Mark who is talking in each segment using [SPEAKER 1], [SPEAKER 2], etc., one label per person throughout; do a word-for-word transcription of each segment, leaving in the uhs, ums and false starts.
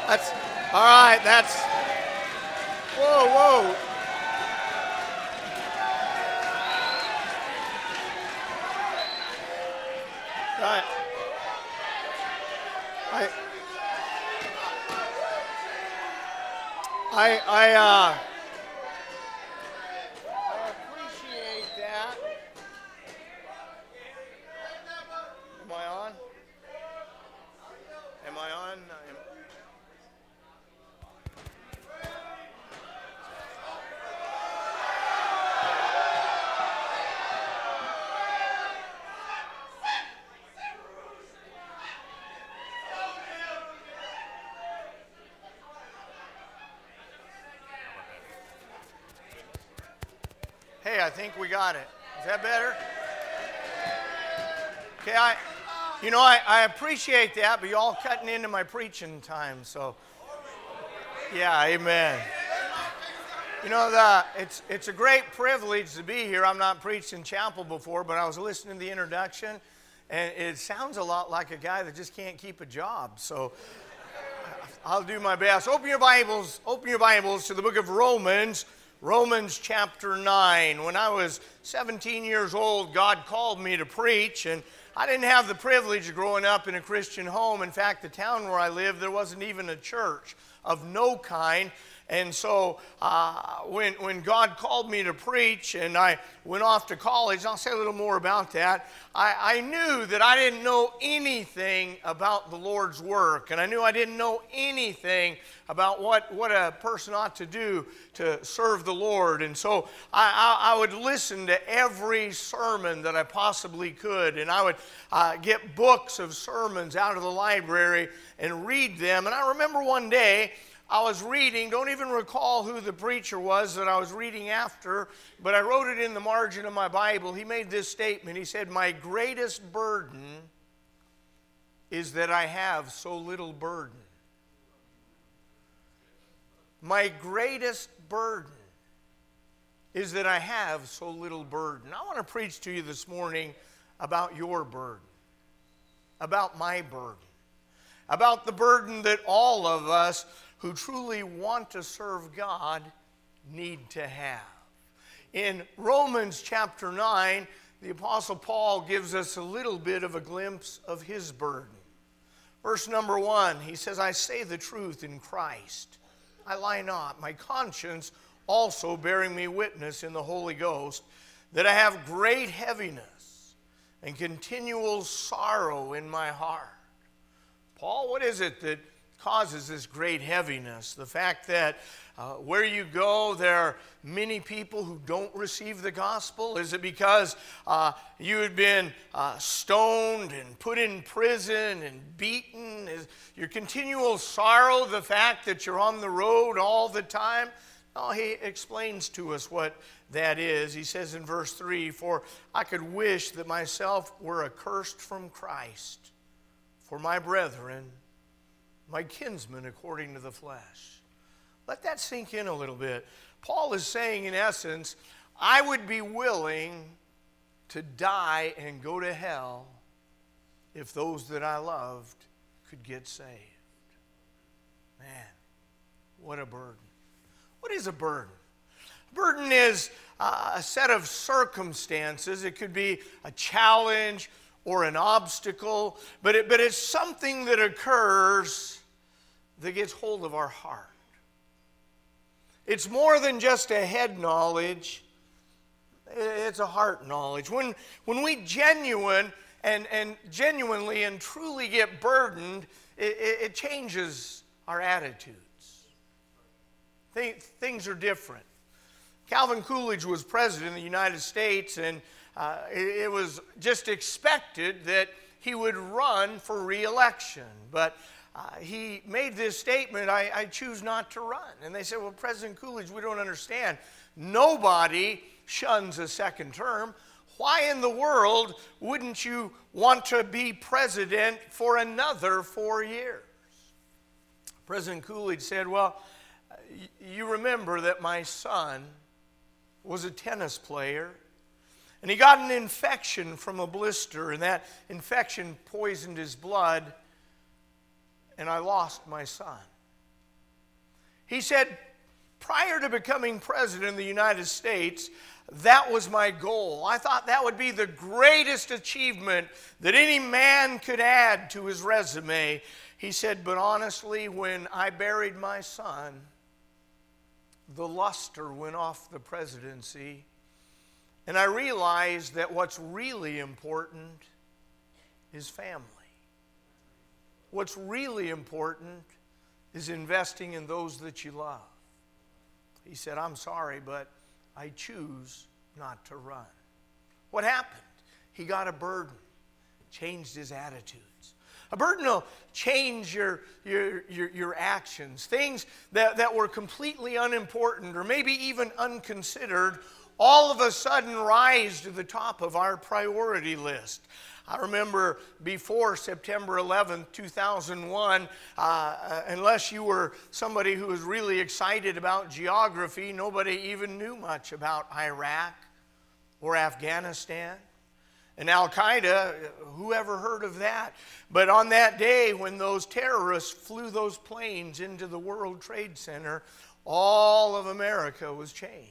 [SPEAKER 1] That's all right. That's whoa, whoa. Right. I, I, I, uh, I appreciate that. Am I on? Am I on? Am, Hey, I think we got it. Is that better? Okay, I, you know, I, I appreciate that, but y'all cutting into my preaching time, so, yeah, amen. You know, the, it's, it's a great privilege to be here. I'm not preached in chapel before, but I was listening to the introduction, and it sounds a lot like a guy that just can't keep a job, so I'll do my best. Open your Bibles, open your Bibles to the book of Romans, Romans chapter nine. When I was seventeen years old, God called me to preach, and I didn't have the privilege of growing up in a Christian home. In fact, the town where I lived, there wasn't even a church of no kind. And so uh, when, when God called me to preach and I went off to college, I'll say a little more about that, I, I knew that I didn't know anything about the Lord's work. And I knew I didn't know anything about what, what a person ought to do to serve the Lord. And so I, I, I would listen to every sermon that I possibly could. And I would uh, get books of sermons out of the library and read them. And I remember one day, I was reading, don't even recall who the preacher was that I was reading after, but I wrote it in the margin of my Bible. He made this statement. He said, "My greatest burden is that I have so little burden." My greatest burden is that I have so little burden. I want to preach to you this morning about your burden, about my burden, about the burden that all of us who truly want to serve God need to have. In Romans chapter nine, the Apostle Paul gives us a little bit of a glimpse of his burden. Verse number one, he says, "I say the truth in Christ. I lie not, my conscience also bearing me witness in the Holy Ghost, that I have great heaviness and continual sorrow in my heart." Paul, what is it that causes this great heaviness? The fact that uh, where you go, there are many people who don't receive the gospel? Is it because uh, you had been uh, stoned and put in prison and beaten? Is your continual sorrow the fact that you're on the road all the time? No, he explains to us what that is. He says in verse three, "For I could wish that myself were accursed from Christ for my brethren, my kinsmen according to the flesh." Let that sink in a little bit. Paul is saying, in essence, I would be willing to die and go to hell if those that I loved could get saved. Man, what a burden. What is a burden? A burden is uh, a set of circumstances. It could be a challenge or an obstacle, but, it, but it's something that occurs that gets hold of our heart. It's more than just a head knowledge, it's a heart knowledge. When, when we genuine and, and genuinely and truly get burdened, it, it changes our attitudes. Th- things are different. Calvin Coolidge was president of the United States, and uh, it, it was just expected that he would run for re-election. But Uh, he made this statement, I, I choose not to run. And they said, well, President Coolidge, we don't understand. Nobody shuns a second term. Why in the world wouldn't you want to be president for another four years? President Coolidge said, well, you remember that my son was a tennis player, and he got an infection from a blister, and that infection poisoned his blood, and I lost my son. He said, prior to becoming president of the United States, that was my goal. I thought that would be the greatest achievement that any man could add to his resume. He said, but honestly, when I buried my son, the luster went off the presidency, and I realized that what's really important is family. What's really important is investing in those that you love. He said, I'm sorry, but I choose not to run. What happened? He got a burden, changed his attitudes. A burden will change your, your, your, your actions. Things that, that were completely unimportant or maybe even unconsidered all of a sudden rise to the top of our priority list. I remember before September eleventh, two thousand one, uh, unless you were somebody who was really excited about geography, nobody even knew much about Iraq or Afghanistan. And Al-Qaeda, who ever heard of that? But on that day when those terrorists flew those planes into the World Trade Center, all of America was changed.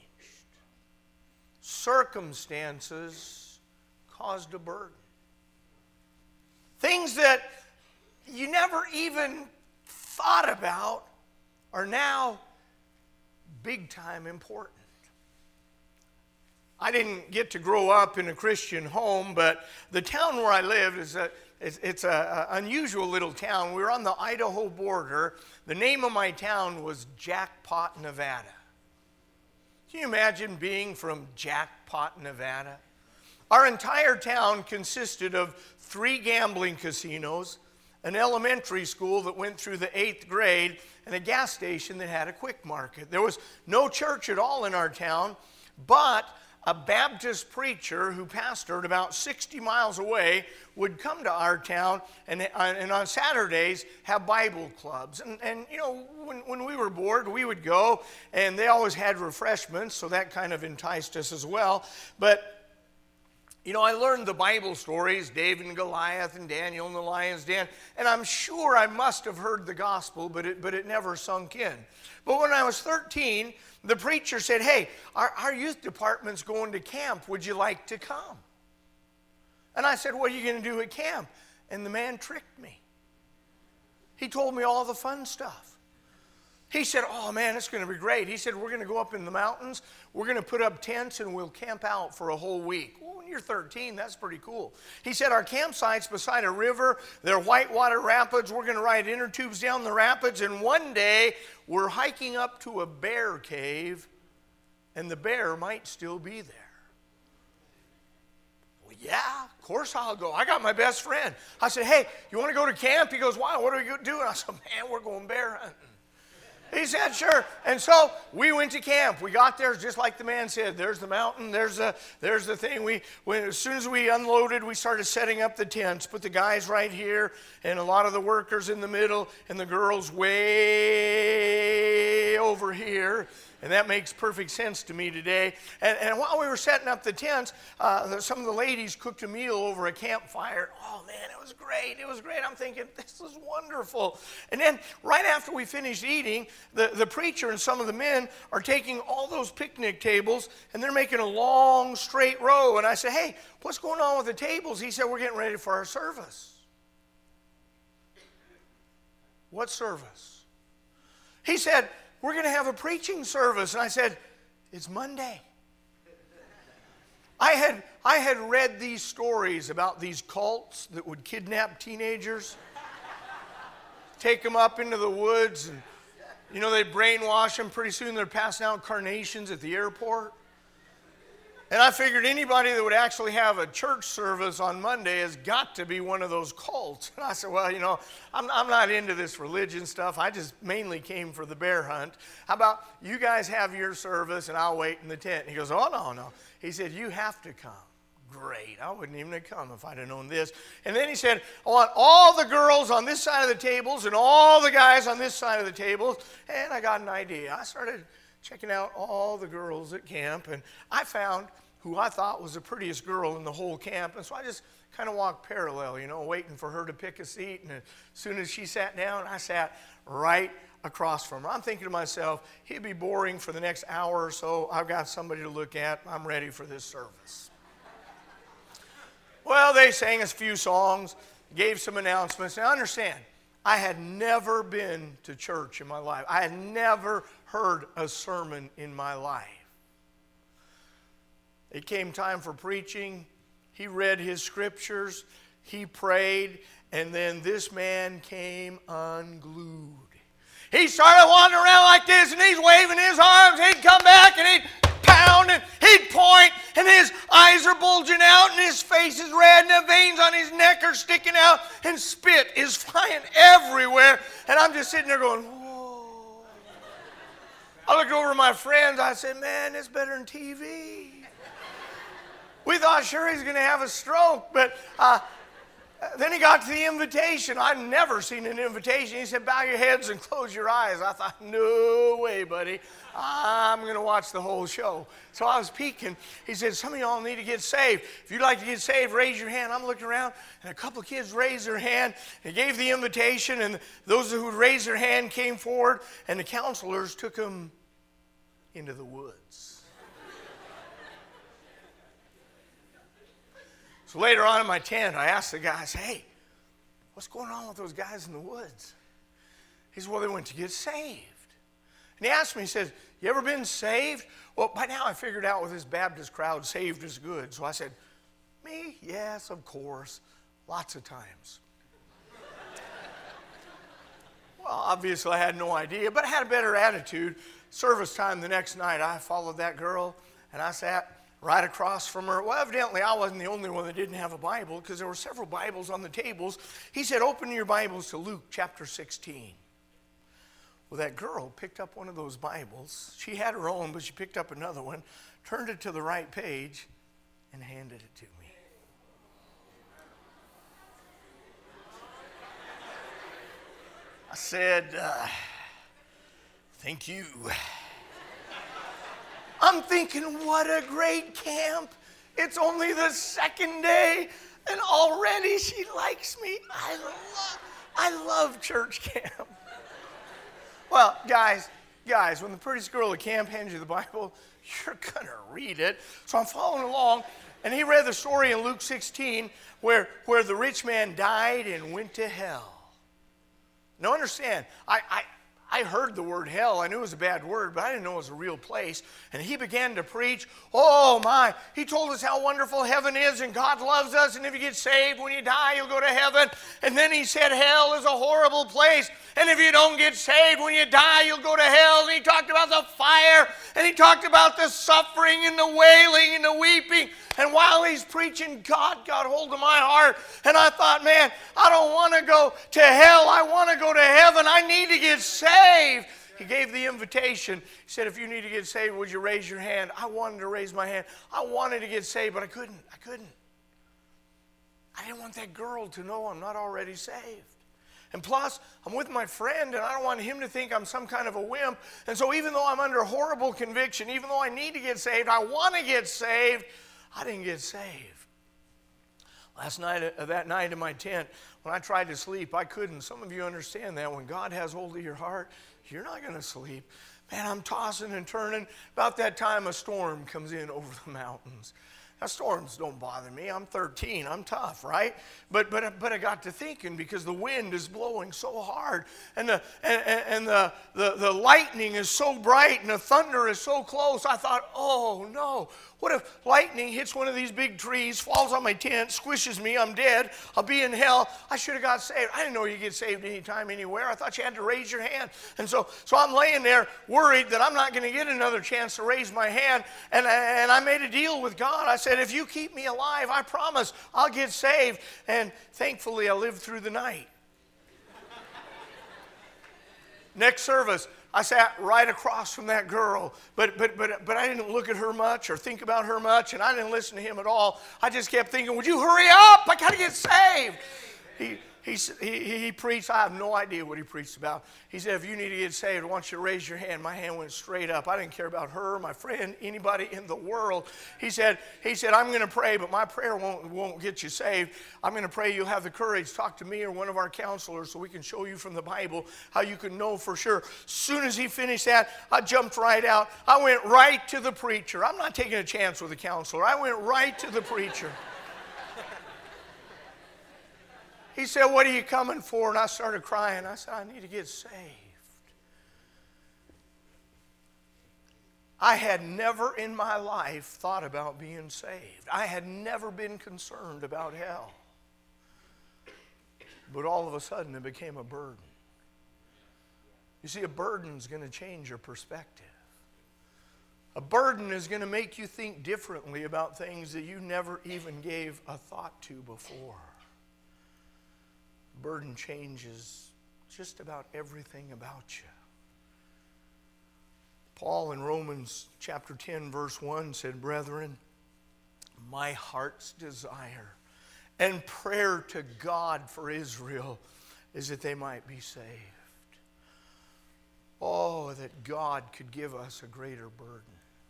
[SPEAKER 1] Circumstances caused a burden. Things that you never even thought about are now big time important. I didn't get to grow up in a Christian home, but the town where I lived is a it's, it's a, a unusual little town. We were on the Idaho border. The name of my town was Jackpot, Nevada. Can you imagine being from Jackpot, Nevada? Our entire town consisted of three gambling casinos, an elementary school that went through the eighth grade, and a gas station that had a quick market. There was no church at all in our town, but a Baptist preacher who pastored about sixty miles away would come to our town and, and on Saturdays have Bible clubs. And, and you know, when, when we were bored, we would go, and they always had refreshments, so that kind of enticed us as well. But you know, I learned the Bible stories, David and Goliath and Daniel and the lion's den, and I'm sure I must have heard the gospel, but it, but it never sunk in. But when I was thirteen, the preacher said, hey, our, our youth department's going to camp. Would you like to come? And I said, what are you going to do at camp? And the man tricked me. He told me all the fun stuff. He said, oh man, it's going to be great. He said, we're going to go up in the mountains, we're going to put up tents, and we'll camp out for a whole week. Well, when you're thirteen, that's pretty cool. He said, our campsite's beside a river, they're whitewater rapids, we're going to ride inner tubes down the rapids, and one day we're hiking up to a bear cave, and the bear might still be there. Well, yeah, of course I'll go. I got my best friend. I said, hey, you want to go to camp? He goes, why? What are we doing? I said, man, we're going bear hunting. He said, sure. And so we went to camp. We got there just like the man said. There's the mountain. There's the, there's the thing. We, when, as soon as we unloaded, we started setting up the tents. Put the guys right here and a lot of the workers in the middle and the girls way over here. And that makes perfect sense to me today. And, and while we were setting up the tents, uh, some of the ladies cooked a meal over a campfire. Oh, man, it was great. It was great. I'm thinking, this is wonderful. And then right after we finished eating, the, the preacher and some of the men are taking all those picnic tables, and they're making a long, straight row. And I said, hey, what's going on with the tables? He said, we're getting ready for our service. What service? He said, we're going to have a preaching service. And I said, it's Monday. I had, I had read these stories about these cults that would kidnap teenagers, take them up into the woods, and, you know, they'd brainwash them. Pretty soon they're passing out carnations at the airport. And I figured anybody that would actually have a church service on Monday has got to be one of those cults. And I said, well, you know, I'm, I'm not into this religion stuff. I just mainly came for the bear hunt. How about you guys have your service and I'll wait in the tent? And he goes, oh, no, no. He said, you have to come. Great. I wouldn't even have come if I'd have known this. And then he said, I want all the girls on this side of the tables and all the guys on this side of the tables. And I got an idea. I started checking out all the girls at camp, and I found who I thought was the prettiest girl in the whole camp. And so I just kind of walked parallel, you know, waiting for her to pick a seat. And as soon as she sat down, I sat right across from her. I'm thinking to myself, he'd be boring for the next hour or so. I've got somebody to look at. I'm ready for this service. Well, they sang us a few songs, gave some announcements. Now, understand, I had never been to church in my life. I had never heard a sermon in my life. It came time for preaching. He read his scriptures. He prayed. And then this man came unglued. He started wandering around like this, and he's waving his arms. He'd come back, and he'd pound, and he'd point, and his eyes are bulging out, and his face is red, and the veins on his neck are sticking out, and spit is flying everywhere. And I'm just sitting there going, whoa. I looked over at my friends. I said, man, it's better than T V. We thought sure he's going to have a stroke, but uh, then he got to the invitation. I'd never seen an invitation. He said, bow your heads and close your eyes. I thought, no way, buddy. I'm going to watch the whole show. So I was peeking. He said, some of y'all need to get saved. If you'd like to get saved, raise your hand. I'm looking around, and a couple of kids raised their hand. They gave the invitation, and those who raised their hand came forward, and the counselors took them into the woods. So later on in my tent, I asked the guys, hey, what's going on with those guys in the woods? He said, well, they went to get saved. And he asked me, he says, you ever been saved? Well, by now I figured out with this Baptist crowd, saved is good. So I said, me? Yes, of course. Lots of times. Well, obviously I had no idea, but I had a better attitude. Service time the next night, I followed that girl, and I sat right across from her. Well, evidently I wasn't the only one that didn't have a Bible, because there were several Bibles on the tables. He said, open your Bibles to Luke chapter sixteen. Well, that girl picked up one of those Bibles. She had her own, but she picked up another one, turned it to the right page, and handed it to me. I said, uh, thank you. I'm thinking, what a great camp. It's only the second day, and already she likes me. I love, I love church camp. Well, guys, guys, when the prettiest girl at camp hands you the Bible, you're going to read it. So I'm following along, and he read the story in Luke sixteen where, where the rich man died and went to hell. Now understand, I... I I heard the word hell. I knew it was a bad word, but I didn't know it was a real place. And he began to preach. Oh, my. He told us how wonderful heaven is, and God loves us, and if you get saved, when you die, you'll go to heaven. And then he said hell is a horrible place, and if you don't get saved, when you die, you'll go to hell. And he talked about the fire, and he talked about the suffering and the wailing and the weeping. And while he's preaching, God got hold of my heart. And I thought, man, I don't want to go to hell. I want to go to heaven. I need to get saved. He gave the invitation. He said, if you need to get saved, would you raise your hand? I wanted to raise my hand. I wanted to get saved, but I couldn't. I couldn't. I didn't want that girl to know I'm not already saved. And plus, I'm with my friend, and I don't want him to think I'm some kind of a wimp. And so even though I'm under horrible conviction, even though I need to get saved, I want to get saved, I didn't get saved. Last night, uh, that night in my tent, when I tried to sleep, I couldn't. Some of you understand that. When God has hold of your heart, you're not going to sleep. Man, I'm tossing and turning. About that time, a storm comes in over the mountains. Now, storms don't bother me. I'm thirteen. I'm tough, right? But but but I got to thinking, because the wind is blowing so hard, and the and, and the, the the lightning is so bright, and the thunder is so close. I thought, oh no! What if lightning hits one of these big trees, falls on my tent, squishes me? I'm dead. I'll be in hell. I should have got saved. I didn't know you get saved anytime, anywhere. I thought you had to raise your hand. And so so I'm laying there worried that I'm not going to get another chance to raise my hand. And and I made a deal with God. I said, if you keep me alive, I promise I'll get saved. And thankfully, I lived through the night. Next service, I sat right across from that girl, but but but but I didn't look at her much or think about her much, and I didn't listen to him at all. I just kept thinking, would you hurry up? I got to get saved. he, he, he, he preached. I have no idea what he preached about. He said, if you need to get saved, I want you to raise your hand. My hand went straight up. I didn't care about her, my friend, anybody in the world. He said, he said, I'm going to pray, but my prayer won't, won't get you saved. I'm going to pray you'll have the courage to talk to me or one of our counselors so we can show you from the Bible how you can know for sure. As soon as he finished that, I jumped right out. I went right to the preacher. I'm not taking a chance with a counselor. I went right to the preacher. He said, what are you coming for? And I started crying. I said, I need to get saved. I had never in my life thought about being saved. I had never been concerned about hell. But all of a sudden, it became a burden. You see, a burden is going to change your perspective. A burden is going to make you think differently about things that you never even gave a thought to before. Burden changes just about everything about you. Paul in Romans chapter ten verse one said, brethren, my heart's desire and prayer to God for Israel is that they might be saved. Oh, that God could give us a greater burden.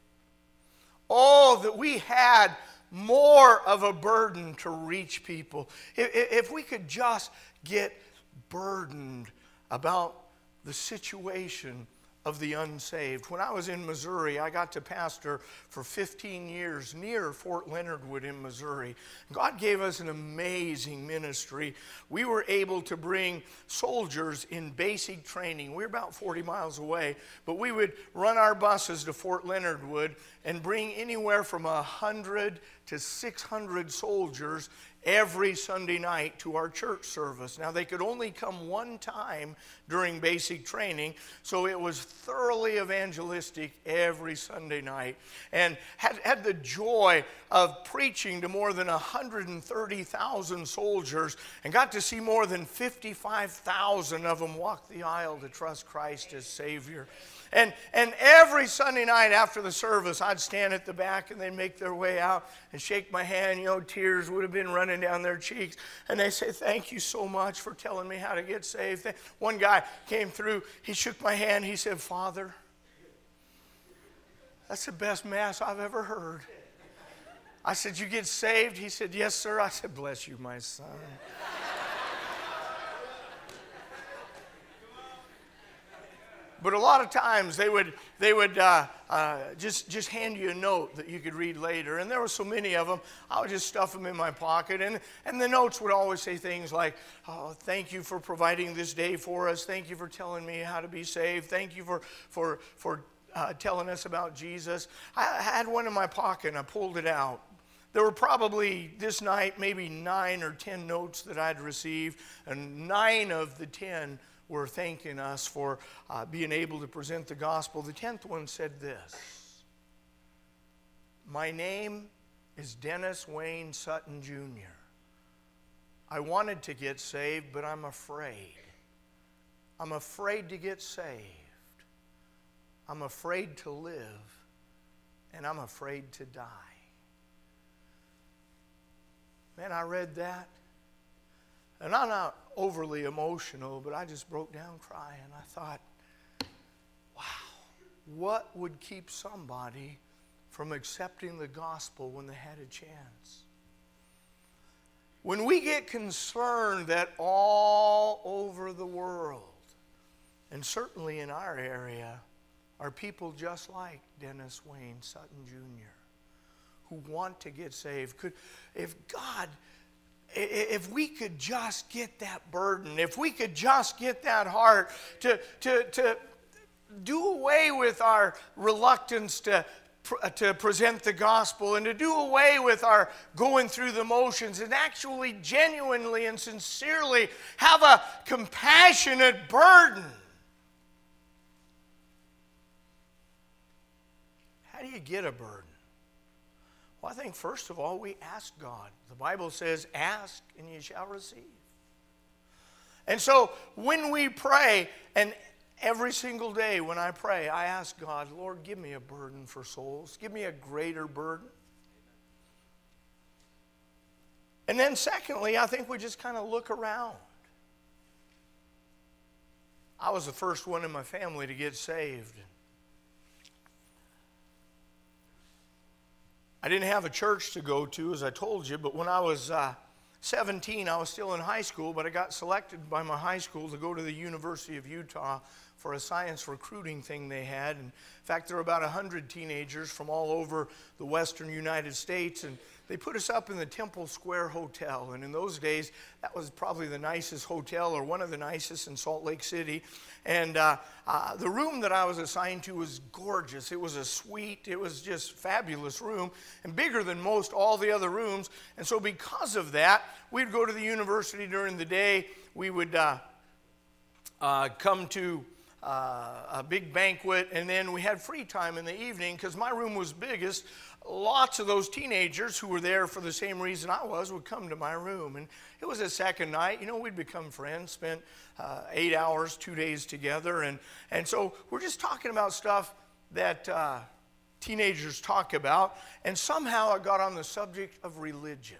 [SPEAKER 1] Oh, that we had more of a burden to reach people. If, if we could just get burdened about the situation of the unsaved. When I was in Missouri, I got to pastor for fifteen years near Fort Leonard Wood in Missouri. God gave us an amazing ministry. We were able to bring soldiers in basic training. We were about forty miles away, but we would run our buses to Fort Leonard Wood and bring anywhere from one hundred to six hundred soldiers every Sunday night to our church service. Now, they could only come one time during basic training, so it was thoroughly evangelistic every Sunday night. And had, had the joy of preaching to more than one hundred thirty thousand soldiers and got to see more than fifty-five thousand of them walk the aisle to trust Christ as Savior. And, and every Sunday night after the service, I'd stand at the back and they'd make their way out and shake my hand. You know, tears would have been running down their cheeks. And they say, thank you so much for telling me how to get saved. One guy came through. He shook my hand. He said, Father, that's the best mass I've ever heard. I said, you get saved? He said, yes, sir. I said, bless you, my son. But a lot of times they would, they would uh, uh, just, just hand you a note that you could read later. And there were so many of them, I would just stuff them in my pocket. And, and the notes would always say things like, oh, thank you for providing this day for us. Thank you for telling me how to be saved. Thank you for, for, for uh, telling us about Jesus. I had one in my pocket and I pulled it out. There were probably this night maybe nine or ten notes that I'd received. And nine of the ten were thanking us for uh, being able to present the gospel. The tenth one said this: my name is Dennis Wayne Sutton Junior I wanted to get saved, but I'm afraid. I'm afraid to get saved. I'm afraid to live, and I'm afraid to die. Man, I read that. And I'm not overly emotional, but I just broke down crying. I thought, wow, what would keep somebody from accepting the gospel when they had a chance? When we get concerned that all over the world, and certainly in our area, are people just like Dennis Wayne Sutton Junior who want to get saved. Could, if God... If we could just get that burden, if we could just get that heart to, to, to do away with our reluctance to, to present the gospel and to do away with our going through the motions and actually genuinely and sincerely have a compassionate burden. How do you get a burden? Well, I think first of all, we ask God. The Bible says, ask and you shall receive. And so when we pray, and every single day when I pray, I ask God, Lord, give me a burden for souls. Give me a greater burden. And then secondly, I think we just kind of look around. I was the first one in my family to get saved. I didn't have a church to go to, as I told you, but when I was uh, seventeen, I was still in high school, but I got selected by my high school to go to the University of Utah for a science recruiting thing they had. And in fact, there were about one hundred teenagers from all over the western United States, and they put us up in the Temple Square Hotel. And in those days, that was probably the nicest hotel, or one of the nicest in Salt Lake City. And uh, uh, the room that I was assigned to was gorgeous. It was a suite. It was just a fabulous room, and bigger than most all the other rooms. And so because of that, we'd go to the university during the day. We would uh, uh, come to Uh, a big banquet, and then we had free time in the evening because my room was biggest. Lots of those teenagers who were there for the same reason I was would come to my room, and it was a second night. You know, we'd become friends, spent uh, eight hours, two days together, and, and so we're just talking about stuff that uh, teenagers talk about, and somehow I got on the subject of religion.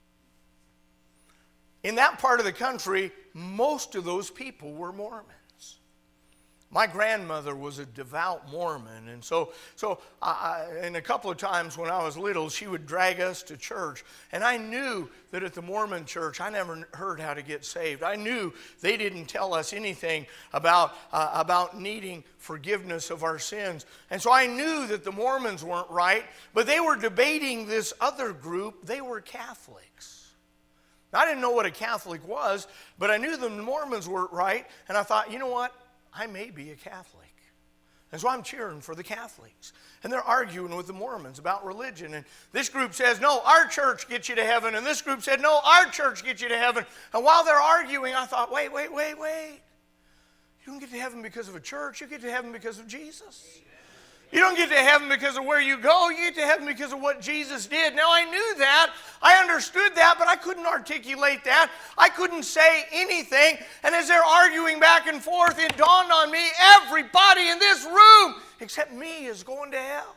[SPEAKER 1] In that part of the country, most of those people were Mormons. My grandmother was a devout Mormon, and so, so I, and a couple of times when I was little, she would drag us to church, and I knew that at the Mormon church, I never heard how to get saved. I knew they didn't tell us anything about, uh, about needing forgiveness of our sins, and so I knew that the Mormons weren't right, but they were debating this other group. They were Catholics. I didn't know what a Catholic was, but I knew the Mormons weren't right, and I thought, you know what? I may be a Catholic. And so I'm cheering for the Catholics. And they're arguing with the Mormons about religion. And this group says, no, our church gets you to heaven. And this group said, no, our church gets you to heaven. And while they're arguing, I thought, wait, wait, wait, wait. You don't get to heaven because of a church. You get to heaven because of Jesus. You don't get to heaven because of where you go. You get to heaven because of what Jesus did. Now, I knew that. I understood that, but I couldn't articulate that. I couldn't say anything. And as they're arguing back and forth, it dawned on me, everybody in this room except me is going to hell.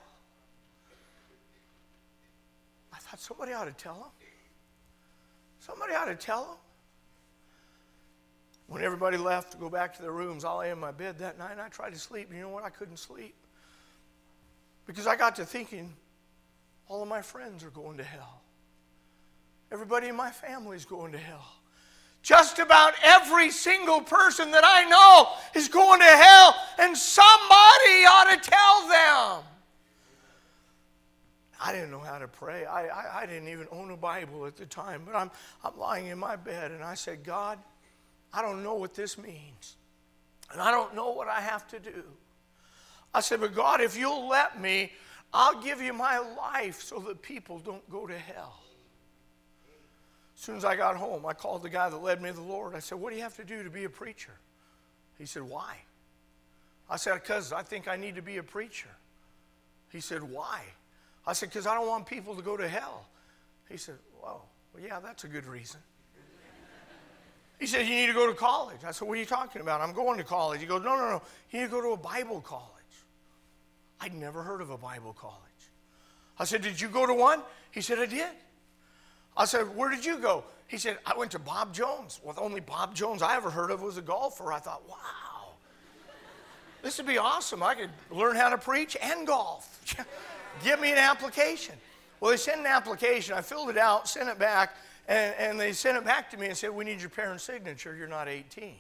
[SPEAKER 1] I thought somebody ought to tell them. Somebody ought to tell them. When everybody left to go back to their rooms, I lay in my bed that night and I tried to sleep. You know what? I couldn't sleep. Because I got to thinking, all of my friends are going to hell. Everybody in my family is going to hell. Just about every single person that I know is going to hell, and somebody ought to tell them. I didn't know how to pray. I, I, I didn't even own a Bible at the time, but I'm, I'm lying in my bed, and I said, God, I don't know what this means, and I don't know what I have to do. I said, but God, if you'll let me, I'll give you my life so that people don't go to hell. As soon as I got home, I called the guy that led me to the Lord. I said, what do you have to do to be a preacher? He said, why? I said, because I think I need to be a preacher. He said, why? I said, because I don't want people to go to hell. He said, well, well, yeah, that's a good reason. He said, you need to go to college. I said, what are you talking about? I'm going to college. He goes, no, no, no. You need to go to a Bible college. I'd never heard of a Bible college. I said, did you go to one? He said, I did. I said, where did you go? He said, I went to Bob Jones. Well, the only Bob Jones I ever heard of was a golfer. I thought, wow, this would be awesome. I could learn how to preach and golf. Give me an application. Well, they sent an application. I filled it out, sent it back, and, and they sent it back to me and said, we need your parents' signature. You're not eighteen.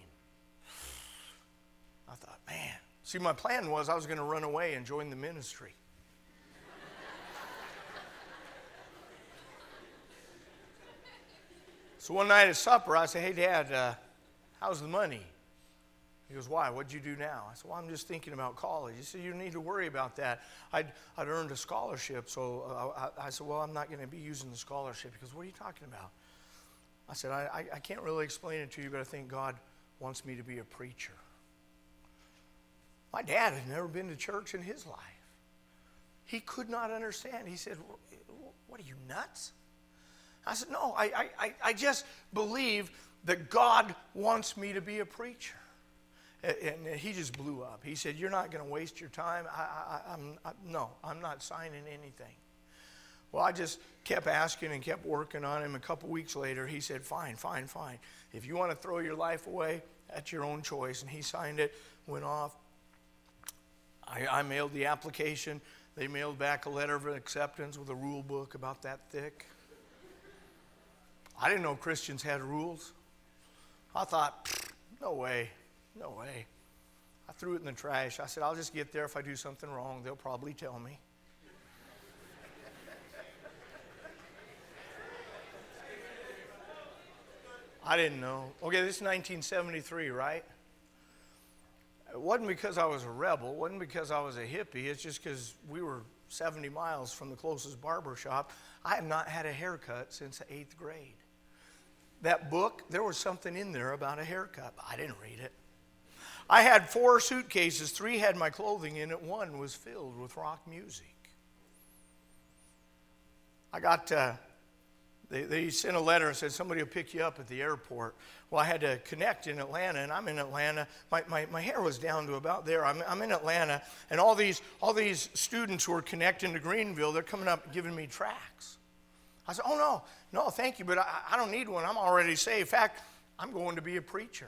[SPEAKER 1] I thought, man. See, my plan was I was going to run away and join the ministry. So one night at supper, I said, hey, Dad, uh, how's the money? He goes, why? What'd you do now? I said, well, I'm just thinking about college. He said, you don't need to worry about that. I'd, I'd earned a scholarship, so uh, I, I said, well, I'm not going to be using the scholarship. He goes, what are you talking about? I said, I, I, I can't really explain it to you, but I think God wants me to be a preacher. My dad had never been to church in his life. He could not understand. He said, what are you, nuts? I said, no, I, I, I just believe that God wants me to be a preacher. And he just blew up. He said, you're not going to waste your time. I, I, I'm, I, no, I'm not signing anything. Well, I just kept asking and kept working on him. A couple weeks later, he said, fine, fine, fine. If you want to throw your life away, that's your own choice. And he signed it, went off. I, I mailed the application. They mailed back a letter of acceptance with a rule book about that thick. I didn't know Christians had rules. I thought, no way, no way. I threw it in the trash. I said, I'll just get there. If I do something wrong, they'll probably tell me. I didn't know. Okay, this is nineteen seventy-three, right? It wasn't because I was a rebel. It wasn't because I was a hippie. It's just because we were seventy miles from the closest barber shop. I had not had a haircut since the eighth grade. That book, there was something in there about a haircut. I didn't read it. I had four suitcases. Three had my clothing in it. One was filled with rock music. I got... Uh, They, they sent a letter and said, somebody will pick you up at the airport. Well, I had to connect in Atlanta, and I'm in Atlanta. My, my, my hair was down to about there. I'm, I'm in Atlanta, and all these, all these students who are connecting to Greenville, they're coming up giving me tracts. I said, oh, no, no, thank you, but I, I don't need one. I'm already saved. In fact, I'm going to be a preacher.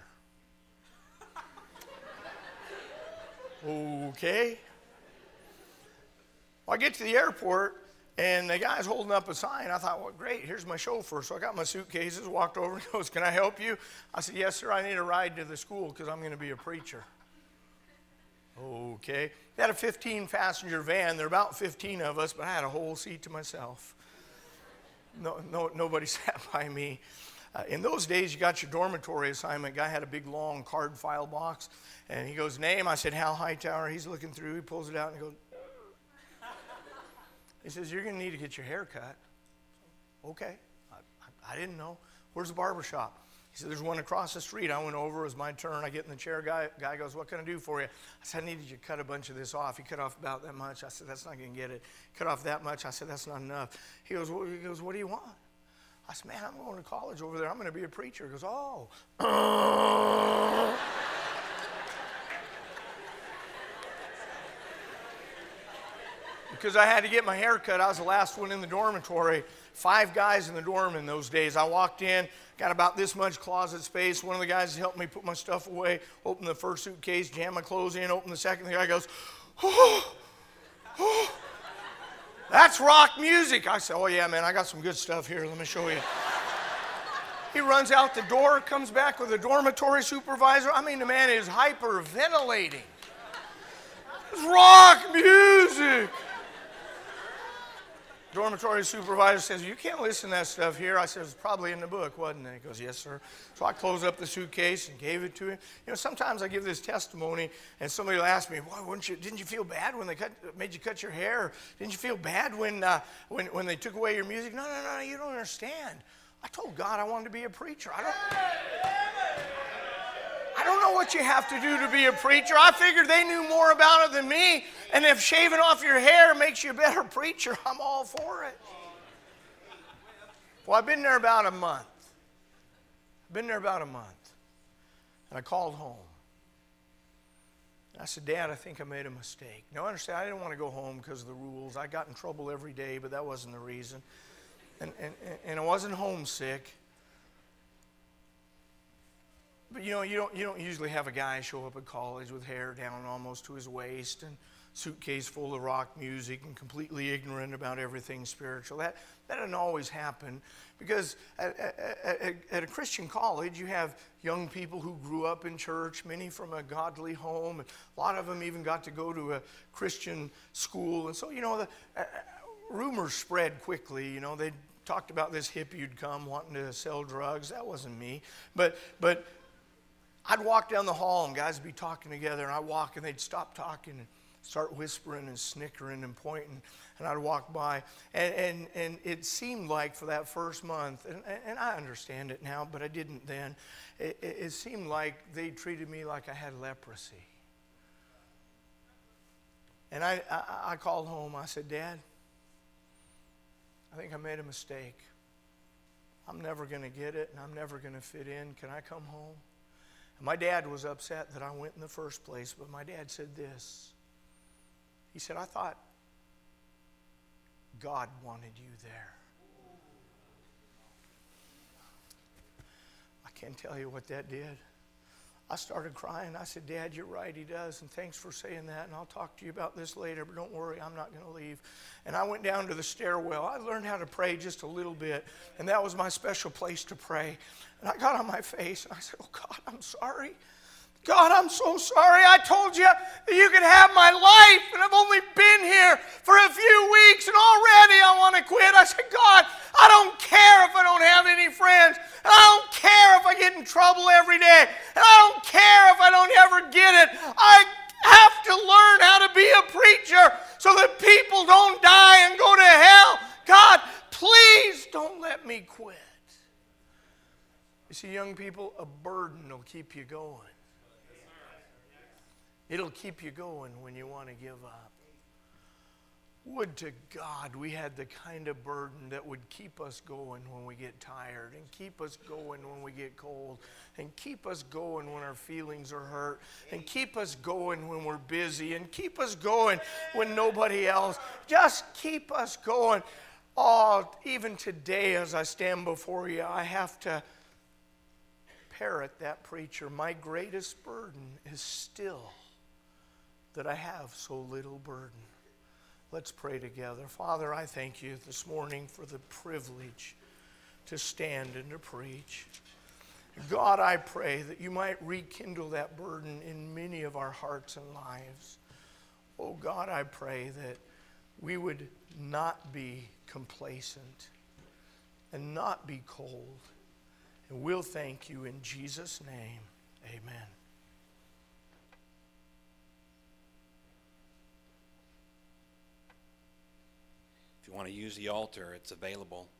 [SPEAKER 1] Okay. Well, I get to the airport, and the guy's holding up a sign. I thought, well, great, here's my chauffeur. So I got my suitcases, walked over, and he goes, can I help you? I said, yes, sir, I need a ride to the school because I'm going to be a preacher. Okay. They had a fifteen passenger van. There were about fifteen of us, but I had a whole seat to myself. No, no, nobody sat by me. Uh, in those days, you got your dormitory assignment. Guy had a big, long card file box, and he goes, name? I said, Hal Hightower. He's looking through. He pulls it out, and he goes, he says, you're going to need to get your hair cut. Okay. I, I, I didn't know. Where's the barber shop? He said, there's one across the street. I went over. It was my turn. I get in the chair. Guy, guy goes, what can I do for you? I said, I needed you to cut a bunch of this off. He cut off about that much. I said, that's not going to get it. Cut off that much. I said, that's not enough. He goes, well, he goes, what do you want? I said, man, I'm going to college over there. I'm going to be a preacher. He goes, oh. Because I had to get my hair cut. I was the last one in the dormitory. Five guys in the dorm in those days. I walked in, got about this much closet space. One of the guys helped me put my stuff away, opened the first suitcase, jammed my clothes in, opened the second. The guy goes, oh, oh, that's rock music. I said, oh, yeah, man, I got some good stuff here. Let me show you. He runs out the door, comes back with a dormitory supervisor. I mean, the man is hyperventilating. It's rock music. Dormitory supervisor says, you can't listen to that stuff here. I said, it's probably in the book, wasn't it? He goes, yes, sir. So I closed up the suitcase and gave it to him. You know, sometimes I give this testimony, and somebody will ask me, why wouldn't you, didn't you feel bad when they cut, made you cut your hair? Didn't you feel bad when, uh, when, when they took away your music? No, no, no, you don't understand. I told God I wanted to be a preacher. I don't... I don't know what you have to do to be a preacher. I figured they knew more about it than me. And if shaving off your hair makes you a better preacher, I'm all for it. Well, I've been there about a month. I've been there about a month. And I called home. And I said, Dad, I think I made a mistake. Now, understand, I didn't want to go home because of the rules. I got in trouble every day, but that wasn't the reason. And, and, and I wasn't homesick. But you know, you don't, you don't usually have a guy show up at college with hair down almost to his waist and suitcase full of rock music and completely ignorant about everything spiritual. That, that doesn't always happen because at, at, at a Christian college, you have young people who grew up in church, many from a godly home. And a lot of them even got to go to a Christian school. And so, you know, the uh, rumors spread quickly. You know, they talked about this hippie who'd come wanting to sell drugs. That wasn't me. But, but, I'd walk down the hall and guys would be talking together, and I'd walk and they'd stop talking and start whispering and snickering and pointing, and I'd walk by. And, and, and it seemed like for that first month, and, and I understand it now, but I didn't then, it, it seemed like they treated me like I had leprosy. And I, I, I called home. I said, Dad, I think I made a mistake. I'm never going to get it, and I'm never going to fit in. Can I come home? My dad was upset that I went in the first place, but my dad said this. He said, I thought God wanted you there. I can't tell you what that did. I started crying. I said, Dad, you're right, he does. And thanks for saying that. And I'll talk to you about this later, but don't worry, I'm not going to leave. And I went down to the stairwell. I learned how to pray just a little bit. And that was my special place to pray. And I got on my face and I said, oh, God, I'm sorry. God, I'm so sorry. I told you that you could have my life, and I've only been here for a few weeks, and already I want to quit. I said, God, I don't care if I don't have any friends, and I don't care if I get in trouble every day, and I don't care if I don't ever get it. I have to learn how to be a preacher so that people don't die and go to hell. God, please don't let me quit. You see, young people, a burden will keep you going. It'll keep you going when you want to give up. Would to God we had the kind of burden that would keep us going when we get tired, and keep us going when we get cold, and keep us going when our feelings are hurt, and keep us going when we're busy, and keep us going when nobody else. Just keep us going. Oh, even today as I stand before you, I have to parrot that preacher. My greatest burden is still that I have so little burden. Let's pray together. Father, I thank you this morning for the privilege to stand and to preach. God, I pray that you might rekindle that burden in many of our hearts and lives. Oh God, I pray that we would not be complacent and not be cold. And we'll thank you in Jesus' name. Amen.
[SPEAKER 2] If you want to use the altar, it's available.